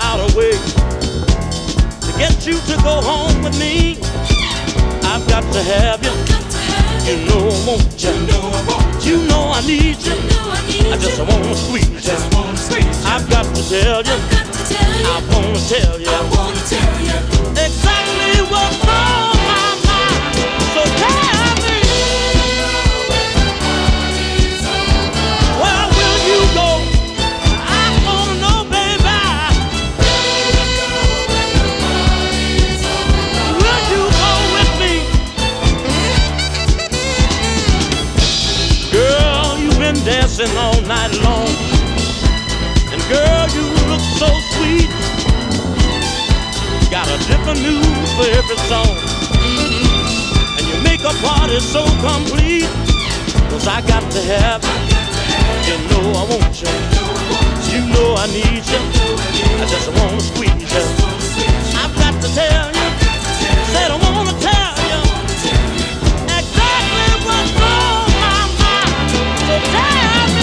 out a way to get you to go home with me. I've got to have you. You know I want you. You know I need you. I just wanna squeeze you. I've got to tell you. I wanna tell you exactly what's on my mind. So tell me, where will you go? I wanna know, baby. Will you go with me? Girl, you've been dancing all night long. And girl, you look so sweet. Got a different mood for every song. And you make a party so complete. 'Cause I got to have you. You know I want you. You know I need you. I just wanna squeeze you. I've got to tell you. Said I wanna tell you exactly what's on my mind. So tell me.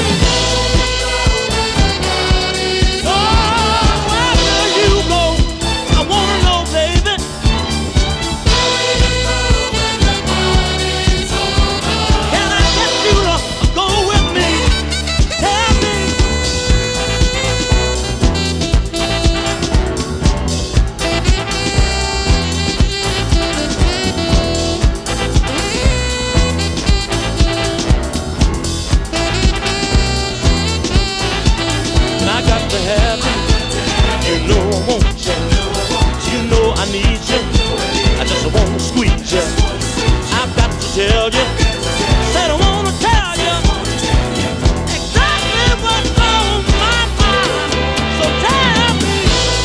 Tell you, said I wanna tell you exactly what's on my mind. So tell me,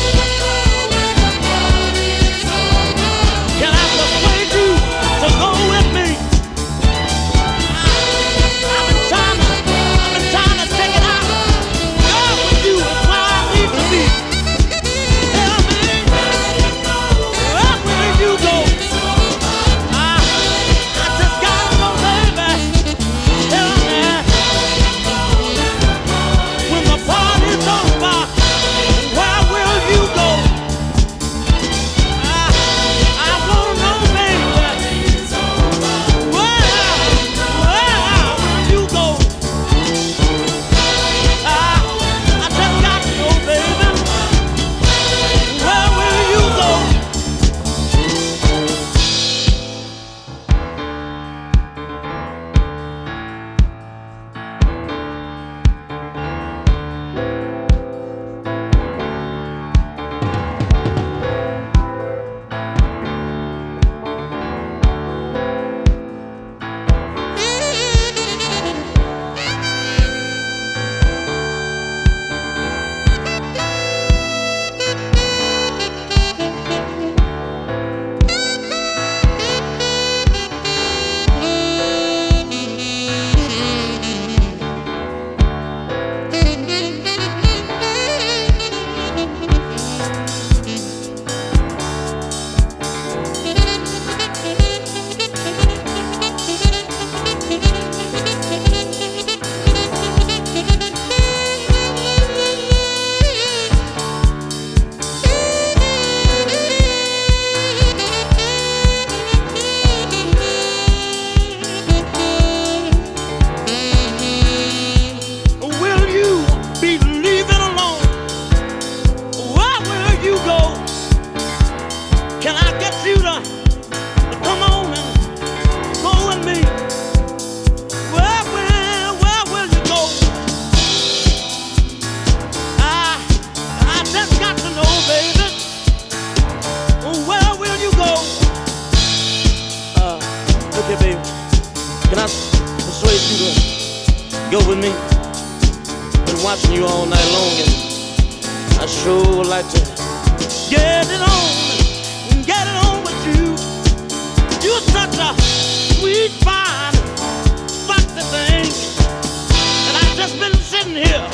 can I persuade you to go with me? I've been trying to take it out. Girl, with you is where I need to be. Tell me, where will you go? Go with me. Been watching you all night long, and I sure would like to get it on with you. You're such a sweet, fine, foxy thing, and I've just been sitting here